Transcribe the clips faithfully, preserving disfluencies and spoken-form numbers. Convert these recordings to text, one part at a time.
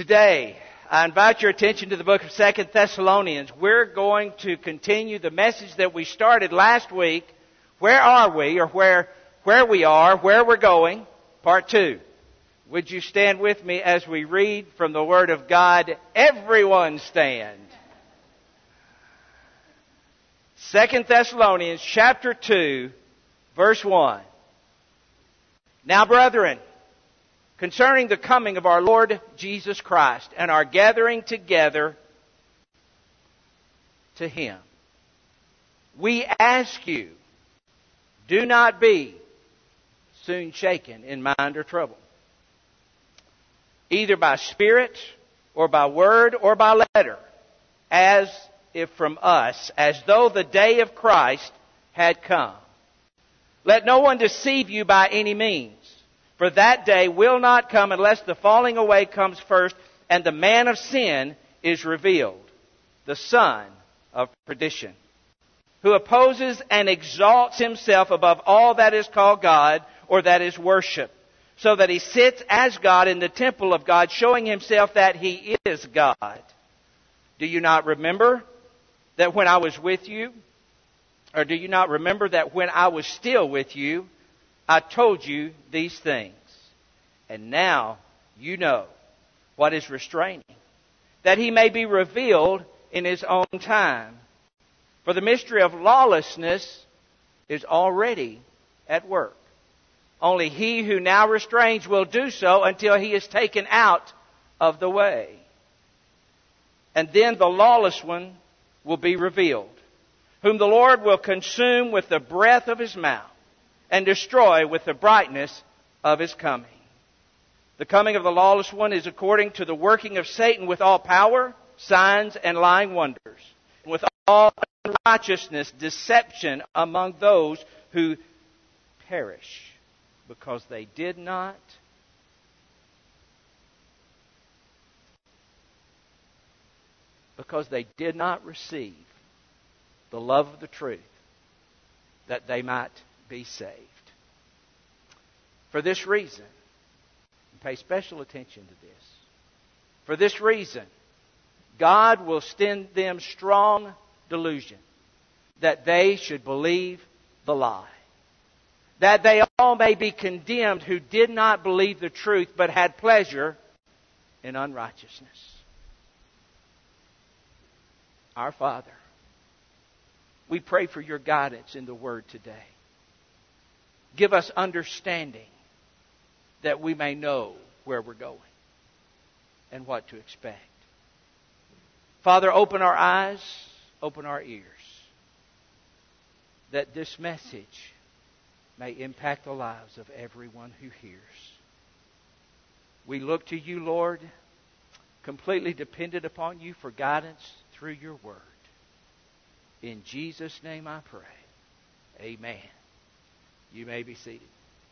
Today, I invite your attention to the book of Second Thessalonians. We're going to continue the message that we started last week. Where are we, or where, where we are, where we're going, part two. Would you stand with me as we read from the Word of God? Everyone stand. Second Thessalonians chapter two, verse one. Now, brethren, concerning the coming of our Lord Jesus Christ and our gathering together to Him, we ask you, do not be soon shaken in mind or trouble, either by spirit or by word or by letter, as if from us, as though the day of Christ had come. Let no one deceive you by any means, for that day will not come unless the falling away comes first and the man of sin is revealed, the son of perdition, who opposes and exalts himself above all that is called God or that is worshipped, so that he sits as God in the temple of God, showing himself that he is God. Do you not remember that when I was with you, or do you not remember that when I was still with you, I told you these things? And now you know what is restraining, that he may be revealed in his own time. For the mystery of lawlessness is already at work. Only he who now restrains will do so until he is taken out of the way. And then the lawless one will be revealed, whom the Lord will consume with the breath of His mouth and destroy with the brightness of His coming. The coming of the lawless one is according to the working of Satan with all power, signs, and lying wonders, and with all unrighteousness, deception among those who perish, because they did not because they did not receive the love of the truth, that they might be saved. For this reason, and pay special attention to this, for this reason, God will send them strong delusion, that they should believe the lie, that they all may be condemned who did not believe the truth, but had pleasure in unrighteousness. Our Father, we pray for your guidance in the Word today. Give us understanding that we may know where we're going and what to expect. Father, open our eyes, open our ears, that this message may impact the lives of everyone who hears. We look to you, Lord, completely dependent upon you for guidance through your Word. In Jesus' name I pray. Amen. You may be seated.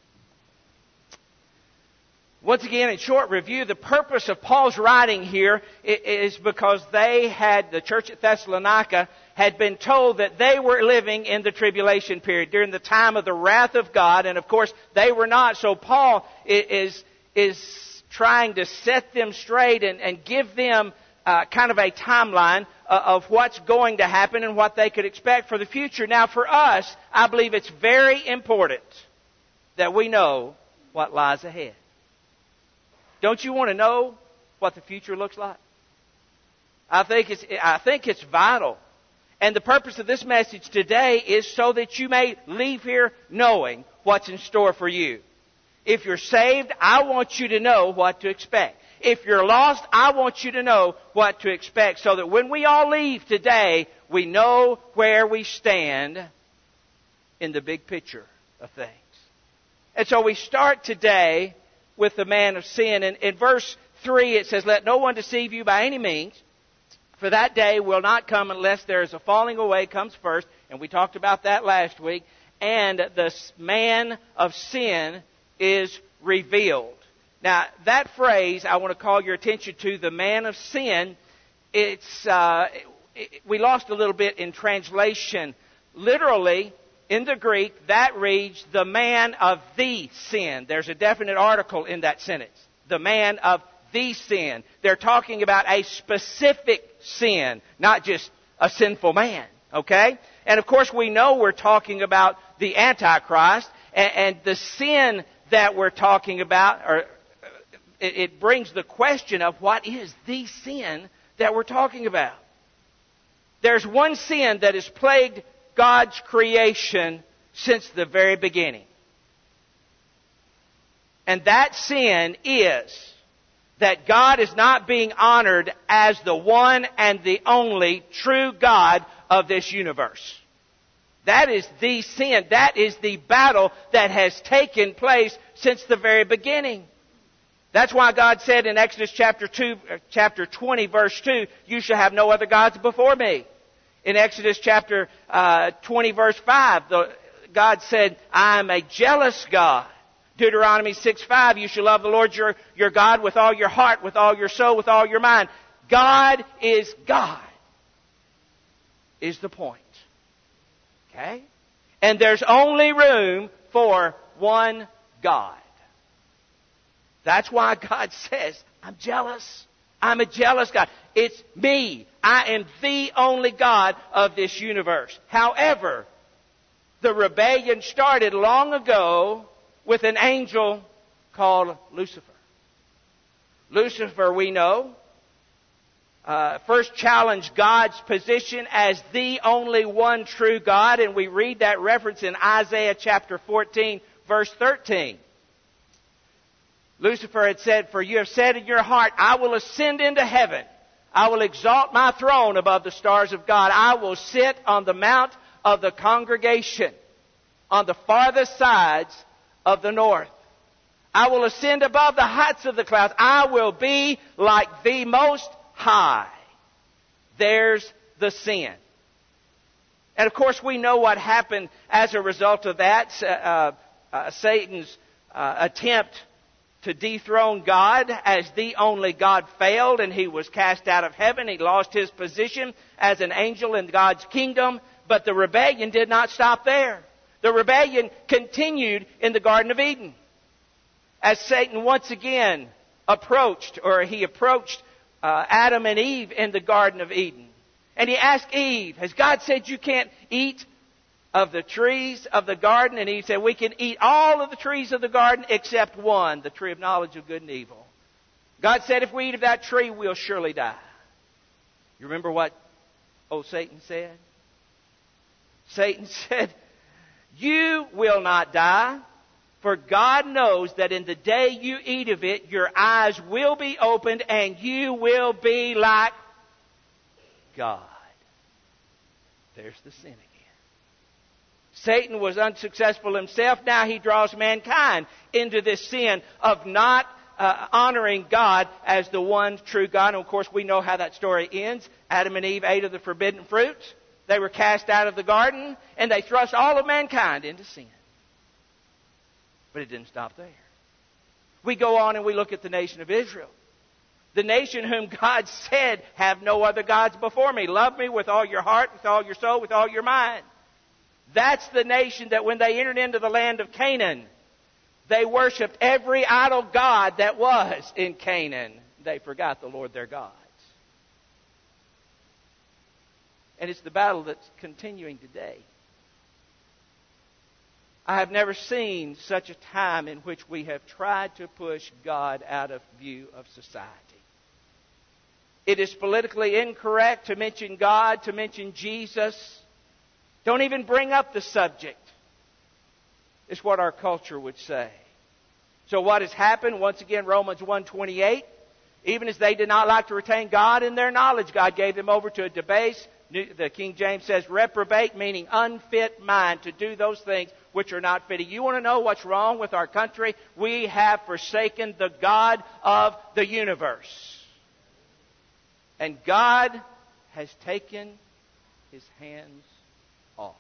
Once again, in short review, the purpose of Paul's writing here is because they had, the church at Thessalonica had been told that they were living in the tribulation period, during the time of the wrath of God, and of course they were not. So Paul is, is trying to set them straight and, and give them uh, kind of a timeline of what's going to happen and what they could expect for the future. Now, for us, I believe it's very important that we know what lies ahead. Don't you want to know what the future looks like? I think it's, I think it's vital. And the purpose of this message today is so that you may leave here knowing what's in store for you. If you're saved, I want you to know what to expect. If you're lost, I want you to know what to expect, so that when we all leave today, we know where we stand in the big picture of things. And so we start today with the man of sin. And in verse three it says, let no one deceive you by any means, for that day will not come unless there is a falling away comes first. And we talked about that last week. And the man of sin is revealed. Now, that phrase I want to call your attention to, the man of sin, it's uh, it, we lost a little bit in translation. Literally, in the Greek, that reads, the man of the sin. There's a definite article in that sentence. The man of the sin. They're talking about a specific sin, not just a sinful man. Okay? And of course we know we're talking about the Antichrist, and, and the sin that we're talking about, or it, it brings the question of what is the sin that we're talking about. There's one sin that has plagued God's creation since the very beginning. And that sin is that God is not being honored as the one and the only true God of this universe. That is the sin. That is the battle that has taken place since the very beginning. That's why God said in Exodus chapter two, chapter twenty, verse two, "You shall have no other gods before me." In Exodus chapter uh, twenty, verse five, the, God said, "I am a jealous God." Deuteronomy six five, "You shall love the Lord your, your God with all your heart, with all your soul, with all your mind." God is God, is the point. Okay? And there's only room for one God. That's why God says, "I'm jealous. I'm a jealous God. It's me. I am the only God of this universe." However, the rebellion started long ago with an angel called Lucifer. Lucifer, we know, uh, first challenged God's position as the only one true God, and we read that reference in Isaiah chapter fourteen, verse thirteen. Lucifer had said, "For you have said in your heart, I will ascend into heaven. I will exalt my throne above the stars of God. I will sit on the mount of the congregation on the farthest sides of the north. I will ascend above the heights of the clouds. I will be like the Most High." There's the sin. And of course we know what happened as a result of that. Uh, uh, Satan's uh, attempt to dethrone God as the only God failed, and he was cast out of heaven. He lost his position as an angel in God's kingdom. But the rebellion did not stop there. The rebellion continued in the Garden of Eden. As Satan once again approached, or he approached uh, Adam and Eve in the Garden of Eden. And he asked Eve, "Has God said you can't eat of the trees of the garden?" And Eve said, "We can eat all of the trees of the garden except one, the tree of knowledge of good and evil." God said, "If we eat of that tree, we'll surely die." You remember what old Satan said? Satan said, "You will not die, for God knows that in the day you eat of it, your eyes will be opened and you will be like God." There's the sin again. Satan was unsuccessful himself. Now he draws mankind into this sin of not uh, honoring God as the one true God. And of course we know how that story ends. Adam and Eve ate of the forbidden fruit. They were cast out of the garden, and they thrust all of mankind into sin. But it didn't stop there. We go on and we look at the nation of Israel. The nation whom God said, "Have no other gods before me. Love me with all your heart, with all your soul, with all your mind." That's the nation that when they entered into the land of Canaan, they worshipped every idol god that was in Canaan. They forgot the Lord their gods. And it's the battle that's continuing today. I have never seen such a time in which we have tried to push God out of view of society. It is politically incorrect to mention God, to mention Jesus. Don't even bring up the subject, is what our culture would say. So what has happened? Once again, Romans one twenty-eight. Even as they did not like to retain God in their knowledge, God gave them over to a debased, the King James says, reprobate, meaning unfit mind to do those things which are not fitting. You want to know what's wrong with our country? We have forsaken the God of the universe. And God has taken His hands off.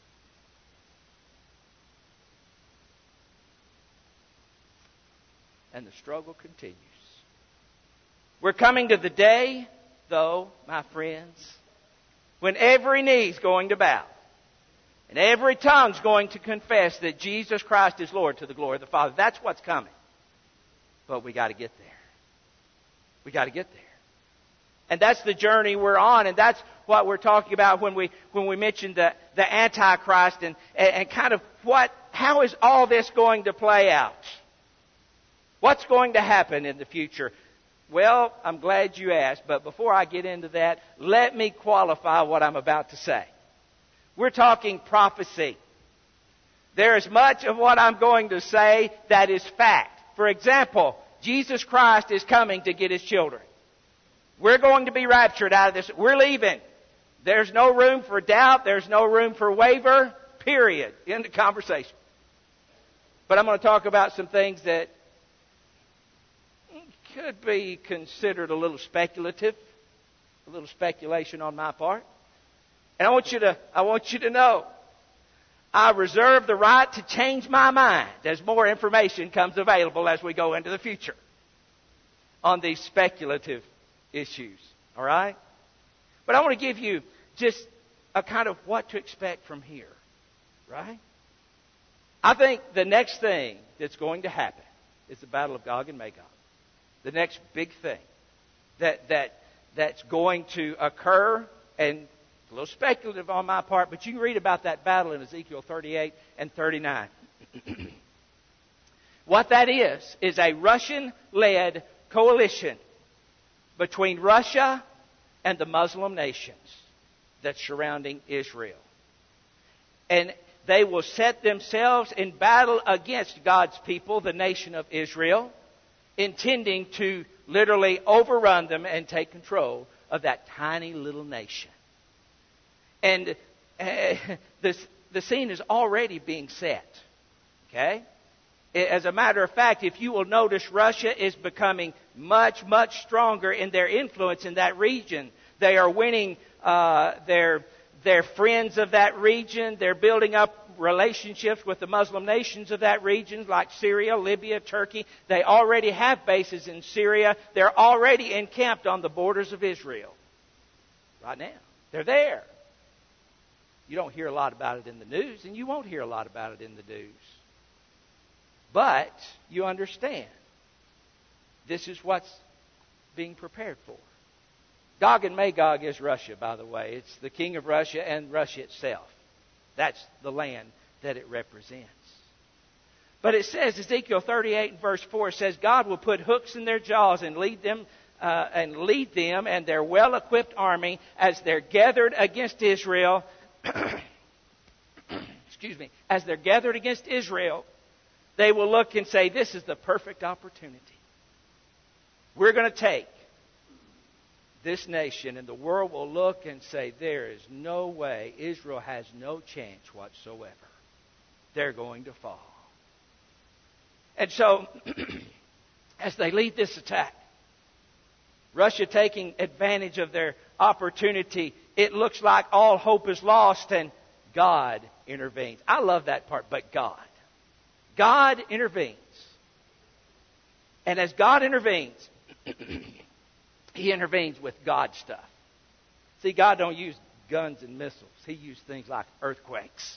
And the struggle continues. We're coming to the day, though, my friends, when every knee is going to bow and every tongue is going to confess that Jesus Christ is Lord to the glory of the Father. That's what's coming. But we got to get there. We got to get there. And that's the journey we're on, and that's what we're talking about when we when we mentioned the, the Antichrist and, and, and kind of what how is all this going to play out? What's going to happen in the future? Well, I'm glad you asked, but before I get into that, let me qualify what I'm about to say. We're talking prophecy. There is much of what I'm going to say that is fact. For example, Jesus Christ is coming to get His children. We're going to be raptured out of this. We're leaving. There's no room for doubt. There's no room for waver. Period. End of conversation. But I'm going to talk about some things that could be considered a little speculative, a little speculation on my part. And I want you to, I want you to know, I reserve the right to change my mind as more information comes available as we go into the future on these speculative issues. All right? But I want to give you just a kind of what to expect from here. Right? I think the next thing that's going to happen is the Battle of Gog and Magog. The next big thing that that that's going to occur, and it's a little speculative on my part, but you can read about that battle in Ezekiel thirty-eight and thirty-nine. What that is, is a Russian-led coalition between Russia and the Muslim nations that's surrounding Israel. And they will set themselves in battle against God's people, the nation of Israel, intending to literally overrun them and take control of that tiny little nation. And uh, this, the scene is already being set. Okay? As a matter of fact, if you will notice, Russia is becoming much, much stronger in their influence in that region. They are winning uh, their, their friends of that region. They're building up relationships with the Muslim nations of that region, like Syria, Libya, Turkey. They already have bases in Syria. They're already encamped on the borders of Israel. Right now. They're there. You don't hear a lot about it in the news, and you won't hear a lot about it in the news. But you understand, this is what's being prepared for. Gog and Magog is Russia, by the way. It's the king of Russia and Russia itself. That's the land that it represents. But it says, Ezekiel thirty-eight and verse four says, God will put hooks in their jaws and lead them uh, and lead them and their well-equipped army as they're gathered against Israel. Excuse me. As they're gathered against Israel, they will look and say, this is the perfect opportunity. We're going to take this nation, and the world will look and say, there is no way, Israel has no chance whatsoever. They're going to fall. And so, as they lead this attack, Russia taking advantage of their opportunity, it looks like all hope is lost, and God intervenes. I love that part, but God. God intervenes. And as God intervenes, He intervenes with God stuff. See, God don't use guns and missiles. He used things like earthquakes.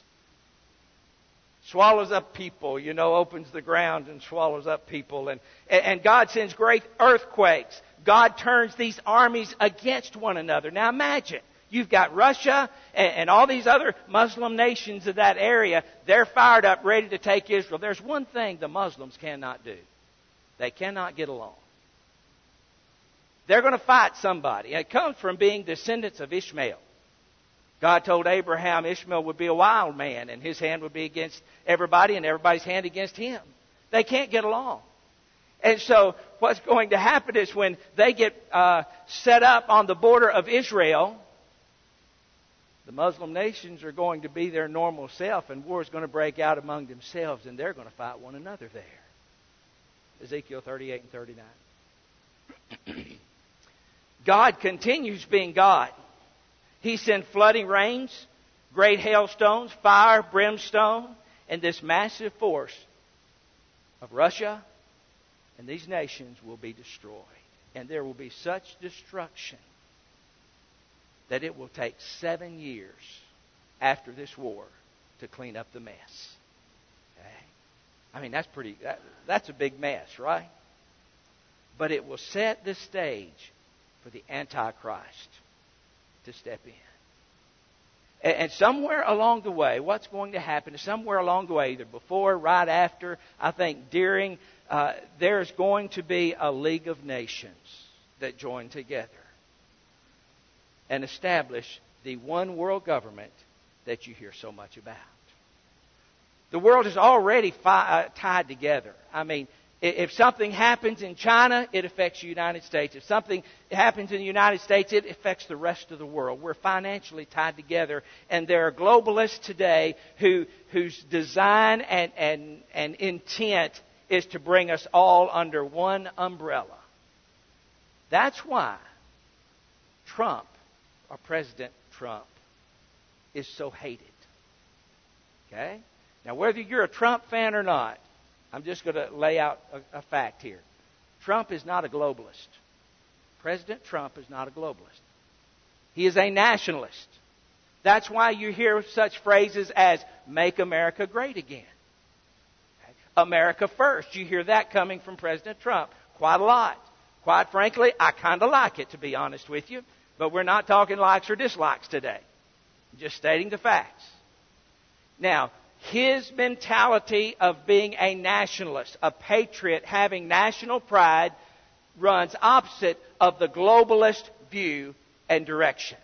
Swallows up people, you know, opens the ground and swallows up people. And, and God sends great earthquakes. God turns these armies against one another. Now imagine, you've got Russia and, and all these other Muslim nations of that area. They're fired up, ready to take Israel. There's one thing the Muslims cannot do. They cannot get along. They're going to fight somebody. It comes from being descendants of Ishmael. God told Abraham Ishmael would be a wild man, and his hand would be against everybody, and everybody's hand against him. They can't get along. And so what's going to happen is when they get uh, set up on the border of Israel, the Muslim nations are going to be their normal self, and war is going to break out among themselves, and they're going to fight one another there. Ezekiel thirty-eight and thirty-nine. God continues being God. He sent flooding rains, great hailstones, fire, brimstone, and this massive force of Russia and these nations will be destroyed. And there will be such destruction that it will take seven years after this war to clean up the mess. Okay? I mean, that's pretty, that, that's a big mess, right? but it will set the stage for the Antichrist to step in. And somewhere along the way, what's going to happen is somewhere along the way, either before, right after, I think during, uh, there's going to be a League of Nations that join together and establish the one world government that you hear so much about. The world is already fi- uh, tied together. I mean, if something happens in China, it affects the United States. If something happens in the United States, it affects the rest of the world. We're financially tied together. And there are globalists today who, whose design and, and, and intent is to bring us all under one umbrella. That's why Trump, or President Trump, is so hated. Okay? Now, whether you're a Trump fan or not, I'm just going to lay out a, a fact here. Trump is not a globalist. President Trump is not a globalist. He is a nationalist. That's why you hear such phrases as, "Make America great again." Okay? America first. You hear that coming from President Trump quite a lot. Quite frankly, I kind of like it, to be honest with you. But we're not talking likes or dislikes today. Just stating the facts. Now, his mentality of being a nationalist, a patriot, having national pride, runs opposite of the globalist view and direction.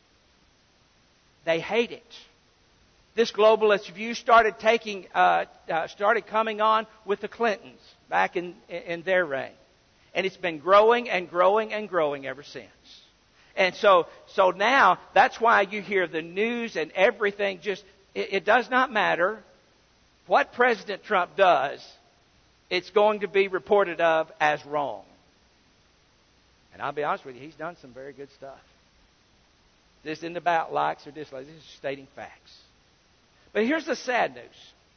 They hate it. This globalist view started taking, uh, uh, started coming on with the Clintons back in, in their reign. And it's been growing and growing and growing ever since. And so, so now, that's why you hear the news and everything just, it, it does not matter what President Trump does, it's going to be reported of as wrong. And I'll be honest with you, he's done some very good stuff. This isn't about likes or dislikes, this is stating facts. But here's the sad news.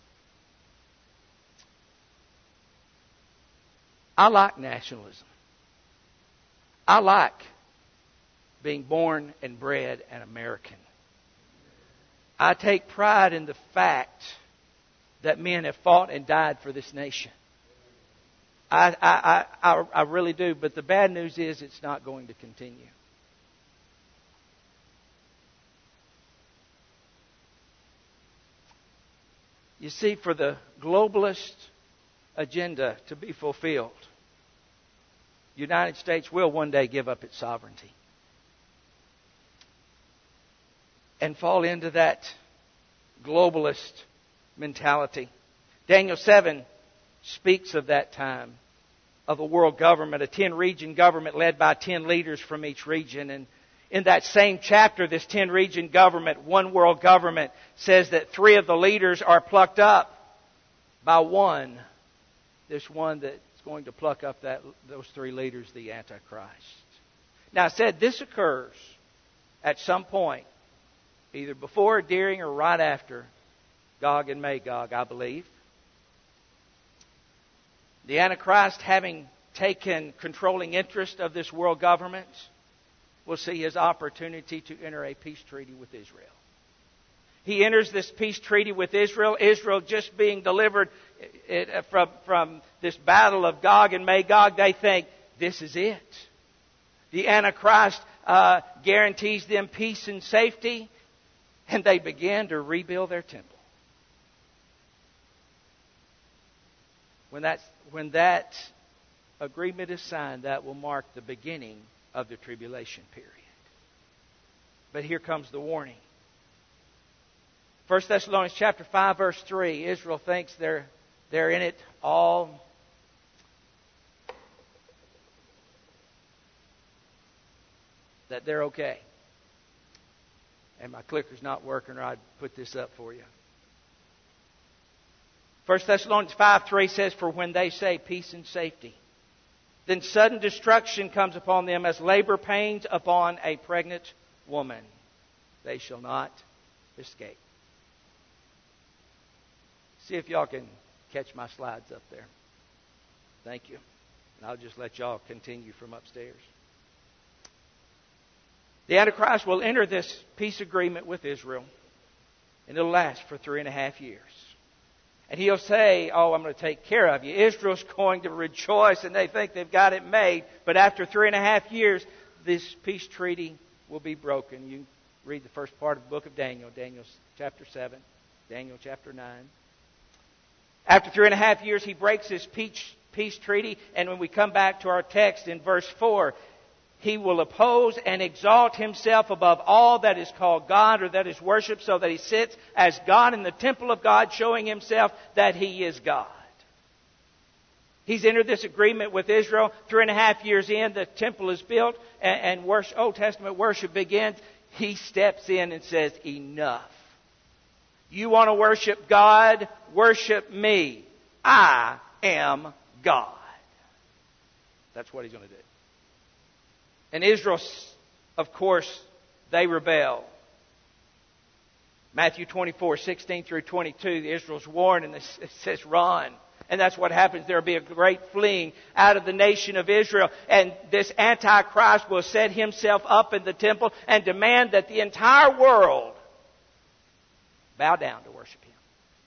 I like nationalism. I like being born and bred an American. I take pride in the fact that men have fought and died for this nation. I, I, I, I really do. But the bad news is it's not going to continue. You see, for the globalist agenda to be fulfilled, the United States will one day give up its sovereignty and fall into that globalist mentality. Daniel seven speaks of that time, of a world government, a ten-region government led by ten leaders from each region. And in that same chapter, this ten-region government, one world government, says that three of the leaders are plucked up by one. This one that's going to pluck up that those three leaders, the Antichrist. Now, I said this occurs at some point, either before, during, or right after Gog and Magog, I believe. The Antichrist, having taken controlling interest of this world government, will see his opportunity to enter a peace treaty with Israel. He enters this peace treaty with Israel, Israel just being delivered from, from this battle of Gog and Magog. They think, this is it. The Antichrist uh, guarantees them peace and safety, and they begin to rebuild their temple. When that's, when that agreement is signed, that will mark the beginning of the tribulation period. But here comes the warning. First Thessalonians chapter five, verse three. Israel thinks they're, they're in it all. That they're okay. And my clicker's not working, or I'd put this up for you. First Thessalonians five three says, "For when they say peace and safety, then sudden destruction comes upon them as labor pains upon a pregnant woman. They shall not escape." See if y'all can catch my slides up there. Thank you. And I'll just let y'all continue from upstairs. The Antichrist will enter this peace agreement with Israel, and it'll last for three and a half years. And He'll say, oh, I'm going to take care of you. Israel's going to rejoice and they think they've got it made. But after three and a half years, this peace treaty will be broken. You read the first part of the book of Daniel, Daniel chapter seven, Daniel chapter nine. After three and a half years, He breaks this peace, peace treaty. And when we come back to our text in verse four, He will oppose and exalt Himself above all that is called God or that is worshipped, so that He sits as God in the temple of God, showing Himself that He is God. He's entered this agreement with Israel. Three and a half years in, the temple is built and, and worship, Old Testament worship begins. He steps in and says, enough. You want to worship God? Worship me. I am God. That's what He's going to do. And Israel, of course, they rebel. Matthew twenty-four, sixteen through twenty-two, Israel's warned and it says, run. And that's what happens. There will be a great fleeing out of the nation of Israel. And this Antichrist will set himself up in the temple and demand that the entire world bow down to worship Him.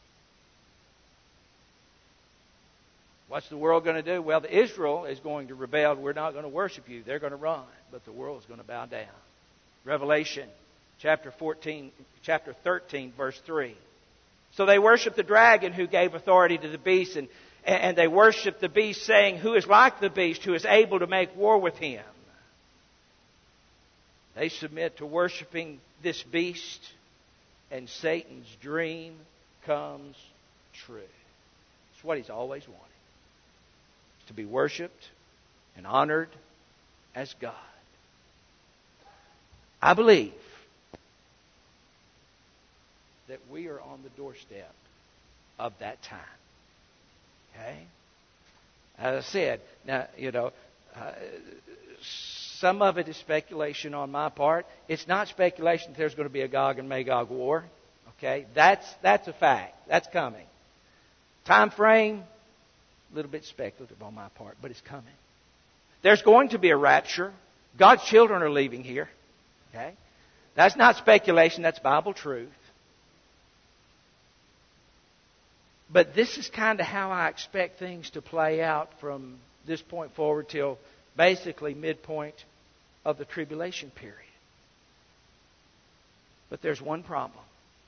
What's the world going to do? Well, the Israel is going to rebel. We're not going to worship you. They're going to run. But the world is going to bow down. Revelation chapter fourteen, chapter thirteen, verse three. So they worshiped the dragon who gave authority to the beast, and, and they worshiped the beast, saying, who is like the beast, who is able to make war with him? They submit to worshiping this beast, and Satan's dream comes true. It's what he's always wanted. To be worshipped and honored as God. I believe that we are on the doorstep of that time. Okay? As I said, now, you know, uh, some of it is speculation on my part. It's not speculation that there's going to be a Gog and Magog war. Okay? That's, that's a fact. That's coming. Time frame, a little bit speculative on my part, but it's coming. There's going to be a rapture. God's children are leaving here. Okay? That's not speculation, that's Bible truth. But this is kind of how I expect things to play out from this point forward till basically midpoint of the tribulation period. But there's one problem.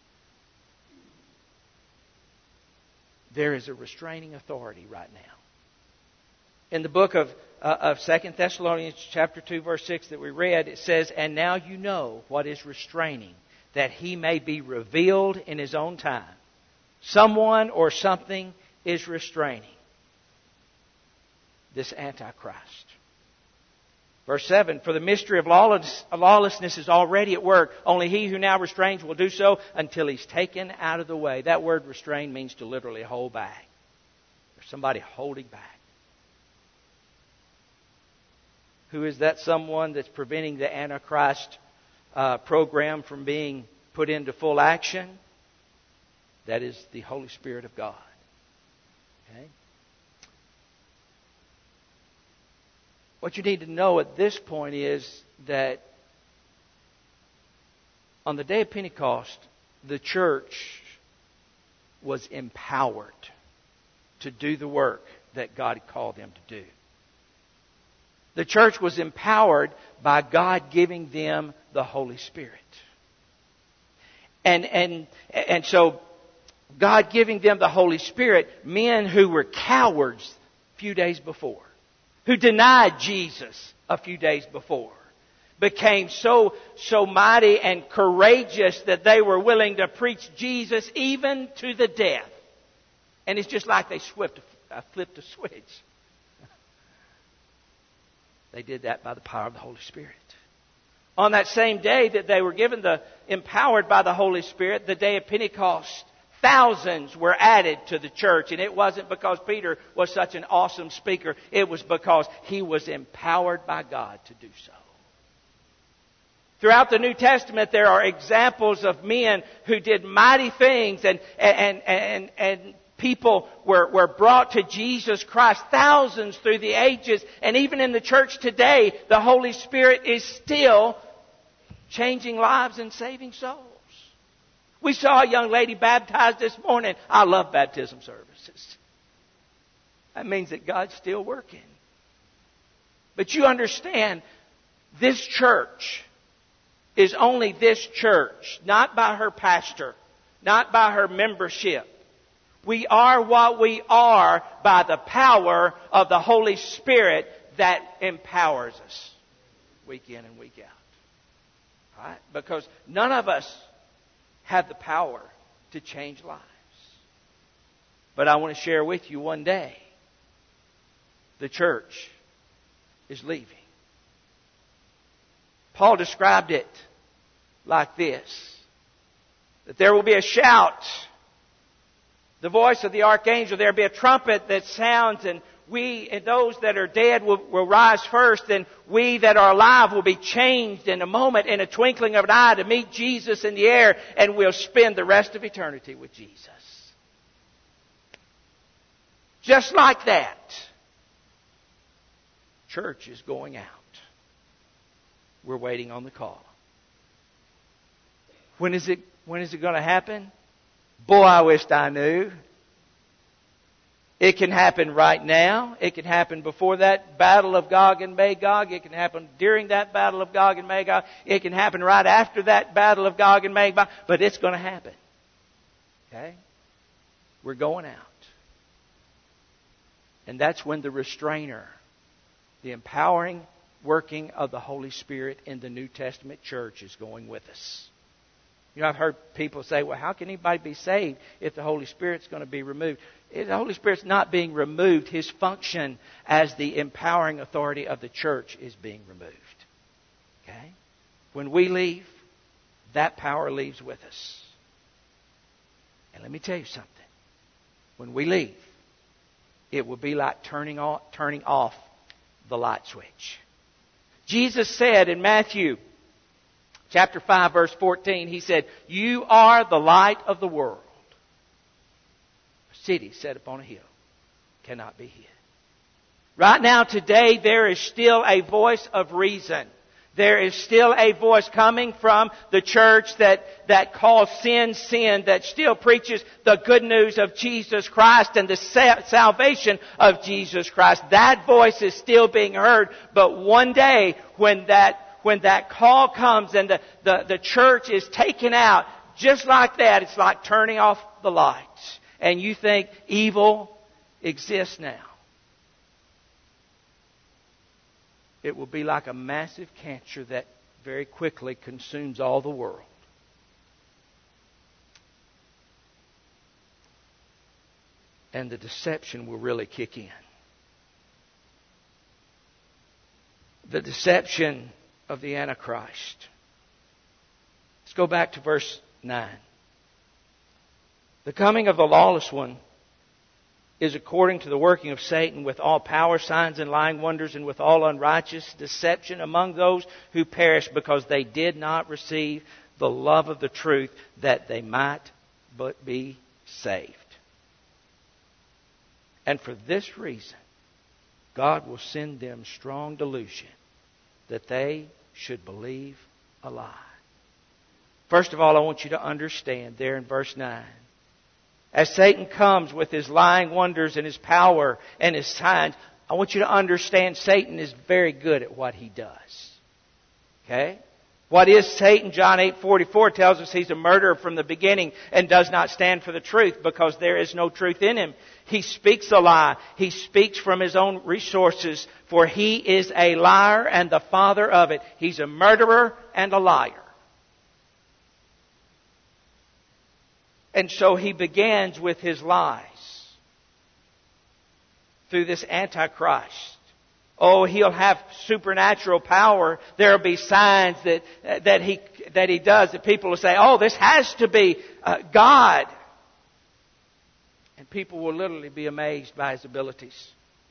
There is a restraining authority right now. In the book of uh, of Second Thessalonians chapter two, verse six that we read, it says, and now you know what is restraining, that He may be revealed in His own time. Someone or something is restraining this Antichrist. Verse seven, for the mystery of lawless, lawlessness is already at work. Only he who now restrains will do so until he's taken out of the way. That word restrain means to literally hold back. There's somebody holding back. Who is that someone that's preventing the Antichrist uh, program from being put into full action? That is the Holy Spirit of God. Okay? What you need to know at this point is that on the day of Pentecost, the church was empowered to do the work that God had called them to do. The church was empowered by God giving them the Holy Spirit. And, and, and so God giving them the Holy Spirit, men who were cowards a few days before, who denied Jesus a few days before, became so, so mighty and courageous that they were willing to preach Jesus even to the death. And it's just like they flipped, uh, flipped a switch. They did that by the power of the Holy Spirit. On that same day that they were given the empowered by the Holy Spirit, the day of Pentecost, thousands were added to the church. And it wasn't because Peter was such an awesome speaker. It was because he was empowered by God to do so. Throughout the New Testament, there are examples of men who did mighty things, and and and and people were, were brought to Jesus Christ, thousands through the ages. And even in the church today, the Holy Spirit is still changing lives and saving souls. We saw a young lady baptized this morning. I love baptism services. That means that God's still working. But you understand, this church is only this church, not by her pastor, not by her membership. We are what we are by the power of the Holy Spirit that empowers us week in and week out. Right? Because none of us have the power to change lives. But I want to share with you, one day, the church is leaving. Paul described it like this: that there will be a shout, the voice of the archangel, there will be a trumpet that sounds, and we and those that are dead will, will rise first, and we that are alive will be changed in a moment, in a twinkling of an eye, to meet Jesus in the air, and we'll spend the rest of eternity with Jesus. Just like that, church is going out. We're waiting on the call. When is it, when is it going to happen? Boy, I wished I knew. It can happen right now. It can happen before that battle of Gog and Magog. It can happen during that battle of Gog and Magog. It can happen right after that battle of Gog and Magog. But it's going to happen. Okay? We're going out. And that's when the restrainer, the empowering working of the Holy Spirit in the New Testament church, is going with us. You know, I've heard people say, well, how can anybody be saved if the Holy Spirit's going to be removed? The Holy Spirit's not being removed. His function as the empowering authority of the church is being removed. Okay? When we leave, that power leaves with us. And let me tell you something. When we leave, it will be like turning off, turning off the light switch. Jesus said in Matthew chapter five, verse fourteen, He said, "You are the light of the world. A city set upon a hill cannot be hid." Right now, today, there is still a voice of reason. There is still a voice coming from the church that, that calls sin, sin, that still preaches the good news of Jesus Christ and the sa- salvation of Jesus Christ. That voice is still being heard. But one day, when that when that call comes and the, the, the church is taken out, just like that, it's like turning off the lights. And you think evil exists now. It will be like a massive cancer that very quickly consumes all the world. And the deception will really kick in. The deception of the Antichrist. Let's go back to verse nine. The coming of the lawless one is according to the working of Satan, with all power, signs, and lying wonders, and with all unrighteous deception among those who perish, because they did not receive the love of the truth, that they might but be saved. And for this reason, God will send them strong delusion, that they should believe a lie. First of all, I want you to understand there in verse nine, as Satan comes with his lying wonders and his power and his signs, I want you to understand Satan is very good at what he does. Okay? What is Satan? John eight forty-four tells us he's a murderer from the beginning and does not stand for the truth, because there is no truth in him. He speaks a lie. He speaks from his own resources, for he is a liar and the father of it. He's a murderer and a liar. And so he begins with his lies through this Antichrist. Oh, he'll have supernatural power. There'll be signs that that he that he does that people will say, "Oh, this has to be uh, God." And people will literally be amazed by his abilities.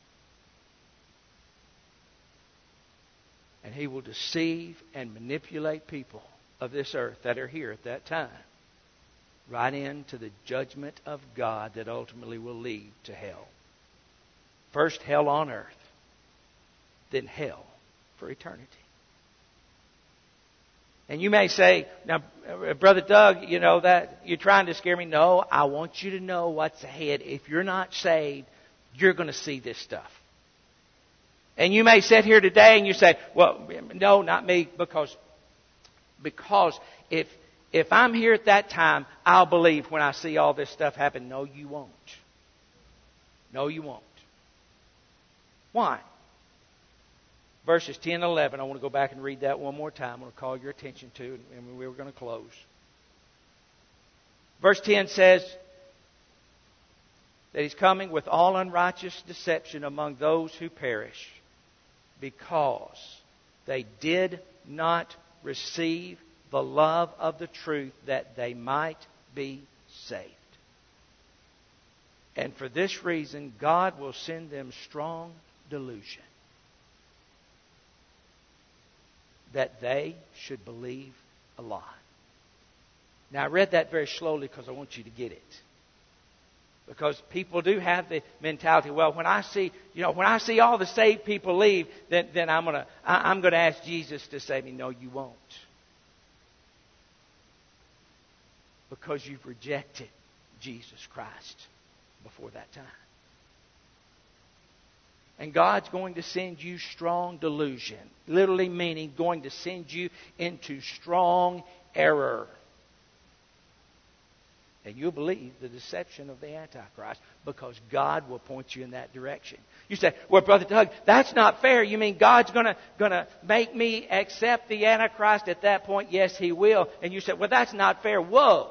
And he will deceive and manipulate people of this earth that are here at that time, right into the judgment of God that ultimately will lead to hell. First hell on earth, then hell for eternity. And you may say, now, Brother Doug, you know that you're trying to scare me. No, I want you to know what's ahead. If you're not saved, you're going to see this stuff. And you may sit here today and you say, well, no, not me, because, because if, if I'm here at that time, I'll believe when I see all this stuff happen. No, you won't. No, you won't. Why? Verses ten and eleven, I want to go back and read that one more time. I want to call your attention to it, and we were going to close. Verse ten says that He's coming with all unrighteous deception among those who perish, because they did not receive the love of the truth that they might be saved. And for this reason, God will send them strong delusion, that they should believe a lie. Now, I read that very slowly because I want you to get it. Because people do have the mentality, well, when I see, you know, when I see all the saved people leave, then, then I'm gonna, I, I'm gonna ask Jesus to save me. No, you won't. Because you've rejected Jesus Christ before that time. And God's going to send you strong delusion. Literally meaning going to send you into strong error. And you'll believe the deception of the Antichrist, because God will point you in that direction. You say, well, Brother Doug, that's not fair. You mean God's going to going to make me accept the Antichrist at that point? Yes, He will. And you say, well, that's not fair. Whoa.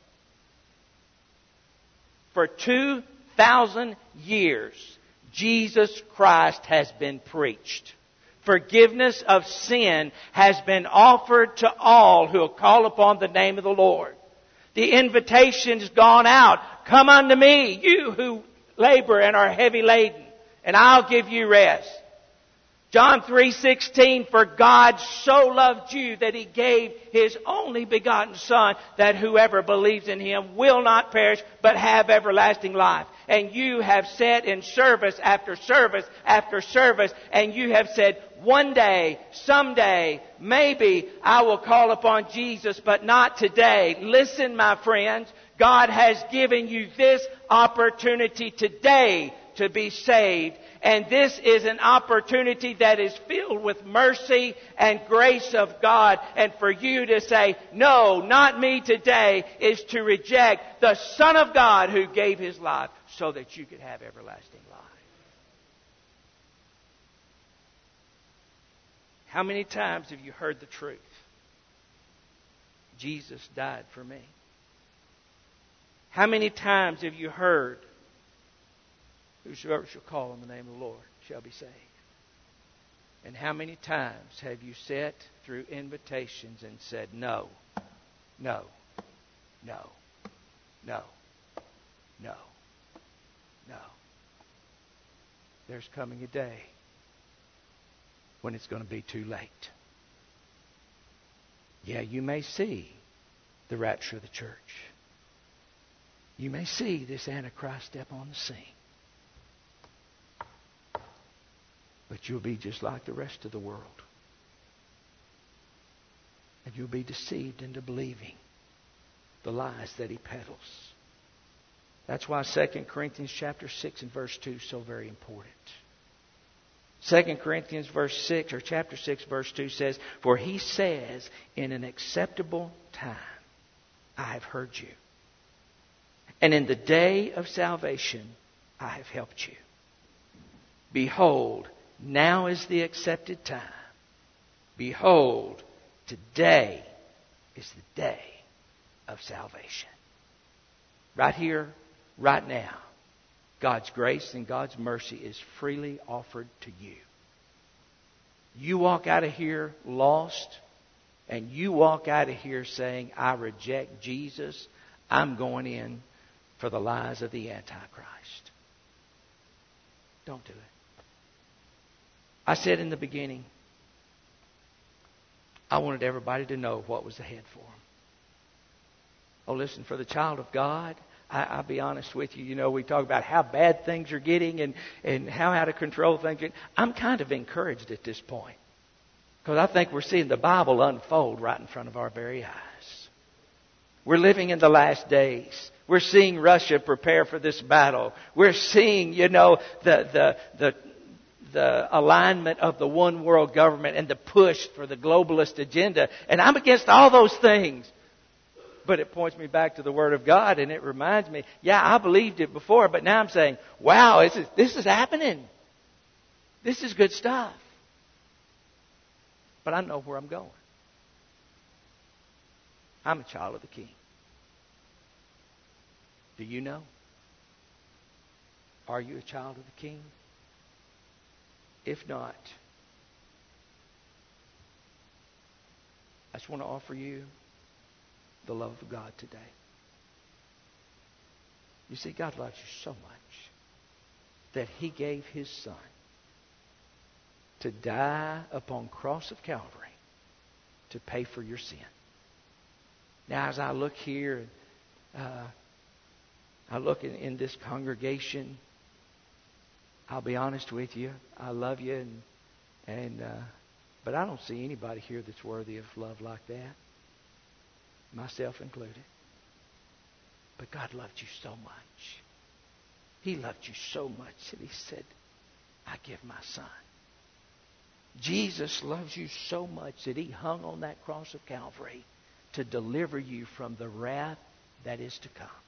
For two thousand years, Jesus Christ has been preached. Forgiveness of sin has been offered to all who will call upon the name of the Lord. The invitation's gone out. Come unto me, you who labor and are heavy laden, and I'll give you rest. John three sixteen, for God so loved you that He gave His only begotten Son, that whoever believes in Him will not perish, but have everlasting life. And you have sat in service after service after service, and you have said, one day, someday, maybe I will call upon Jesus, but not today. Listen, my friends, God has given you this opportunity today to be saved. And this is an opportunity that is filled with mercy and grace of God. And for you to say, no, not me today, is to reject the Son of God who gave His life so that you could have everlasting life. How many times have you heard the truth? Jesus died for me. How many times have you heard, whosoever shall call on the name of the Lord shall be saved? And how many times have you sat through invitations and said, no, no, no, no, no, no. There's coming a day when it's going to be too late. Yeah, you may see the rapture of the church. You may see this Antichrist step on the scene. But you'll be just like the rest of the world. And you'll be deceived into believing the lies that he peddles. That's why Second Corinthians chapter six and verse two is so very important. Second Corinthians verse six or chapter six verse two says, for he says, in an acceptable time I have heard you. And in the day of salvation I have helped you. Behold, now is the accepted time. Behold, today is the day of salvation. Right here, right now, God's grace and God's mercy is freely offered to you. You walk out of here lost, and you walk out of here saying, I reject Jesus. I'm going in for the lies of the Antichrist. Don't do it. I said in the beginning, I wanted everybody to know what was ahead for them. Oh, listen, for the child of God, I, I'll be honest with you. You know, we talk about how bad things are getting and, and how out of control things are getting. I'm kind of encouraged at this point. Because I think we're seeing the Bible unfold right in front of our very eyes. We're living in the last days. We're seeing Russia prepare for this battle. We're seeing, you know, the the the the alignment of the one world government and the push for the globalist agenda. And I'm against all those things. But it points me back to the Word of God, and it reminds me, yeah, I believed it before, but now I'm saying, wow, this is, this is happening. This is good stuff. But I know where I'm going. I'm a child of the King. Do you know? Are you a child of the King? If not, I just want to offer you the love of God today. You see, God loves you so much that He gave His Son to die upon cross of Calvary to pay for your sin. Now, as I look here, uh, I look in, in this congregation, I'll be honest with you. I love you, and and uh, but I don't see anybody here that's worthy of love like that, myself included. But God loved you so much. He loved you so much that He said, I give my Son. Jesus loves you so much that He hung on that cross of Calvary to deliver you from the wrath that is to come.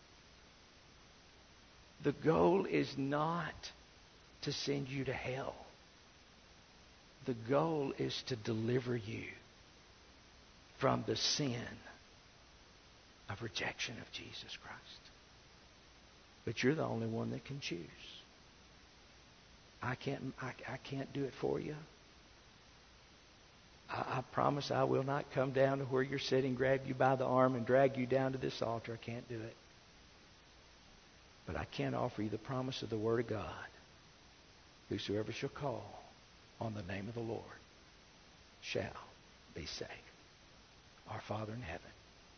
The goal is not to send you to hell. The goal is to deliver you from the sin of rejection of Jesus Christ. But you're the only one that can choose. I can't, I, I can't do it for you. I, I promise I will not come down to where you're sitting, grab you by the arm, and drag you down to this altar. I can't do it. But I can offer you the promise of the Word of God. Whosoever shall call on the name of the Lord shall be saved. Our Father in heaven.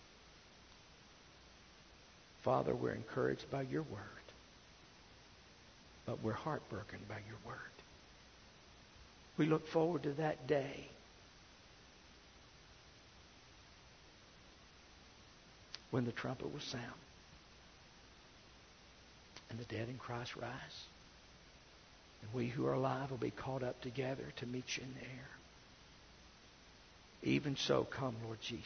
Father, we're encouraged by your Word. But we're heartbroken by your Word. We look forward to that day when the trumpet will sound and the dead in Christ rise. And we who are alive will be caught up together to meet you in the air. Even so, come, Lord Jesus.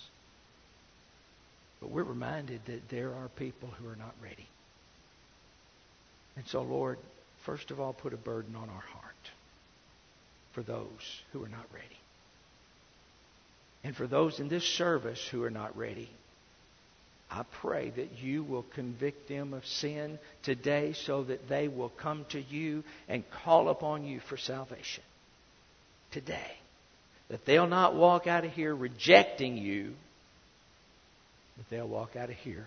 But we're reminded that there are people who are not ready. And so, Lord, first of all, put a burden on our heart for those who are not ready. And for those in this service who are not ready, I pray that you will convict them of sin today so that they will come to you and call upon you for salvation today. That they'll not walk out of here rejecting you, but they'll walk out of here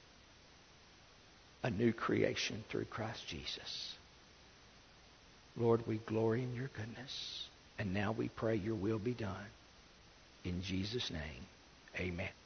a new creation through Christ Jesus. Lord, we glory in your goodness. And now we pray your will be done. In Jesus' name, amen.